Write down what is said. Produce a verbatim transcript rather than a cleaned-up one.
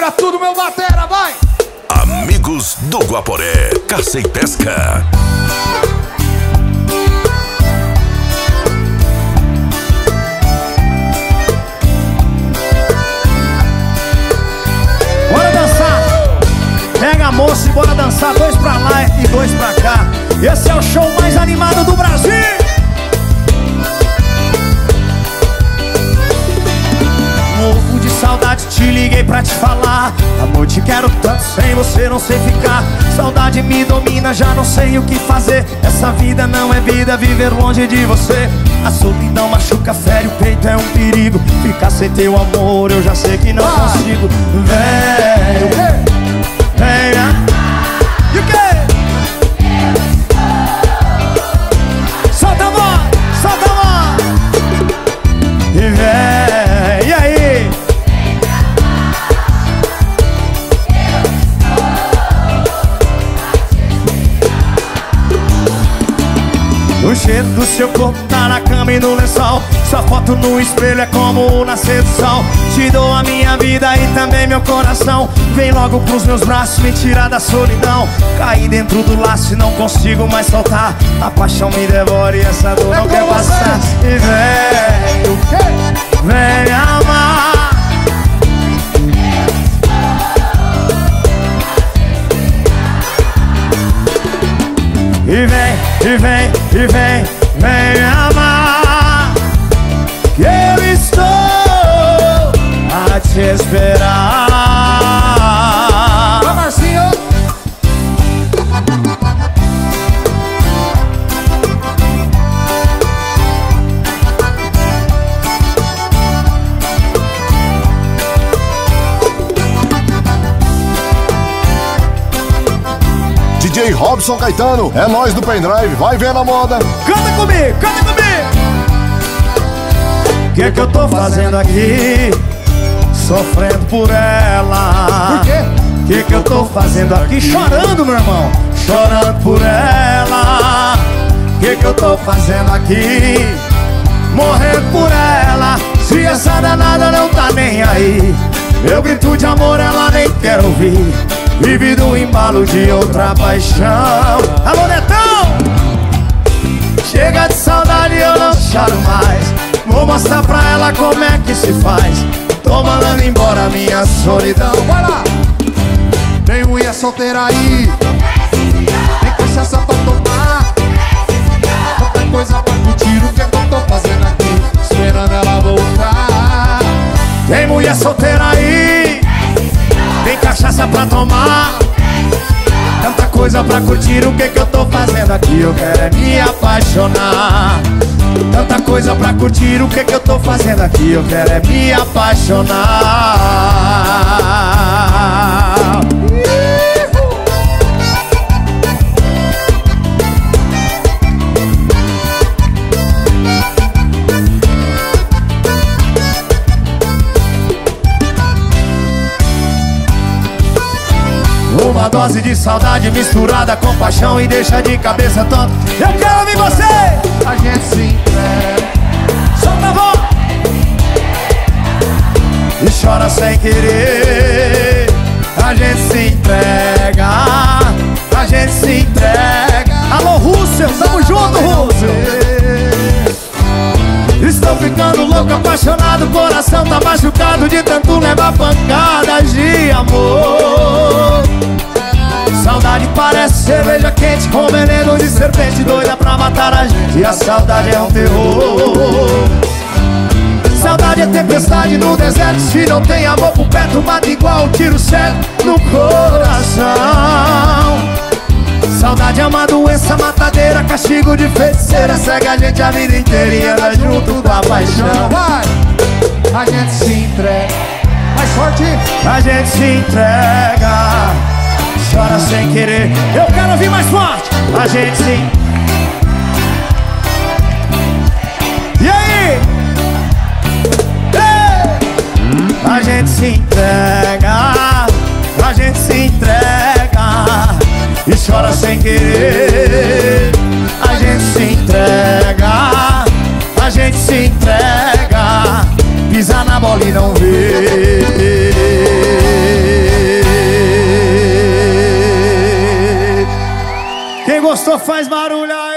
Quebra tudo, meu batera, vai! Amigos do Guaporé, caça e pesca. Bora dançar! Pega a moça e bora dançar, dois pra lá e dois pra cá. Esse é o show mais animado do Brasil! Morro de saudade, te liguei pra te falar. Amor, te quero tanto, sem você não sei ficar. Saudade me domina, já não sei o que fazer. Essa vida não é vida, viver longe de você. A solidão machuca, fere o peito, é um perigo. Ficar sem teu amor, eu já sei que não consigo. Velho, venha. E o quê? Solta a voz, solta a voz. E vem, e aí? O cheiro do seu corpo tá na cama e no lençol. Sua foto no espelho é como o nascer do sol. Te dou a minha vida e também meu coração. Vem logo pros meus braços me tirar da solidão. Caí dentro do laço e não consigo mais soltar. A paixão me devora e essa dor não quer passar. E vem, vem me amar. E vem, e vem, e vem, vem me amar. Que eu estou a te esperar. Vai, Marcinho! D J Robson Caetano, é nós do pendrive, vai ver na moda. Canta comigo, canta comigo. Que que eu tô fazendo aqui, sofrendo por ela? Por quê? Que que eu tô fazendo aqui, chorando, meu irmão, chorando por ela? Que que eu tô fazendo aqui, morrendo por ela? Se essa danada não tá nem aí, eu grito de amor, ela nem quer ouvir. Vive do embalo de outra paixão. Alô, Netão! Chega de saudade, eu não choro mais. Vou mostrar pra ela como é que se faz. Tô mandando embora minha solidão. Vai lá! Tem mulher solteira aí, tem cachaça pra tomar, tanta coisa pra curtir. O que é que eu tô fazendo aqui, esperando ela voltar? Tem mulher solteira aí, tem cachaça pra tomar, tanta coisa pra curtir. O que que eu tô fazendo aqui? Eu quero é me apaixonar. Tanta coisa pra curtir. O que que eu tô fazendo aqui? Eu quero é me apaixonar. Uma dose de saudade misturada com paixão e deixa de cabeça tonta. Eu quero ouvir você! A gente se entrega, Solta a voz! E chora sem querer. A gente se entrega, a gente se entrega. Alô, Russell, tamo junto, Russell! Estou ficando louco, apaixonado, o coração tá machucado de tanto levar pancadas de amor. Saudade parece cerveja quente com veneno de serpente, doida pra matar a gente. E a saudade é um terror. Saudade é tempestade no deserto. Se não tem amor por perto, mata igual um tiro certo no coração. Saudade é uma doença matadeira, castigo de feiticeira. Segue a gente a vida inteira e anda junto da paixão. vai! A gente se entrega, mais forte! A gente se entrega, chora sem querer. Eu quero ouvir mais forte. A gente se... E aí? Ei! A gente se entrega, a gente se entrega e chora sem querer. A gente se entrega, a gente se entrega, pisa na bola e não vê. gostou faz barulho aí.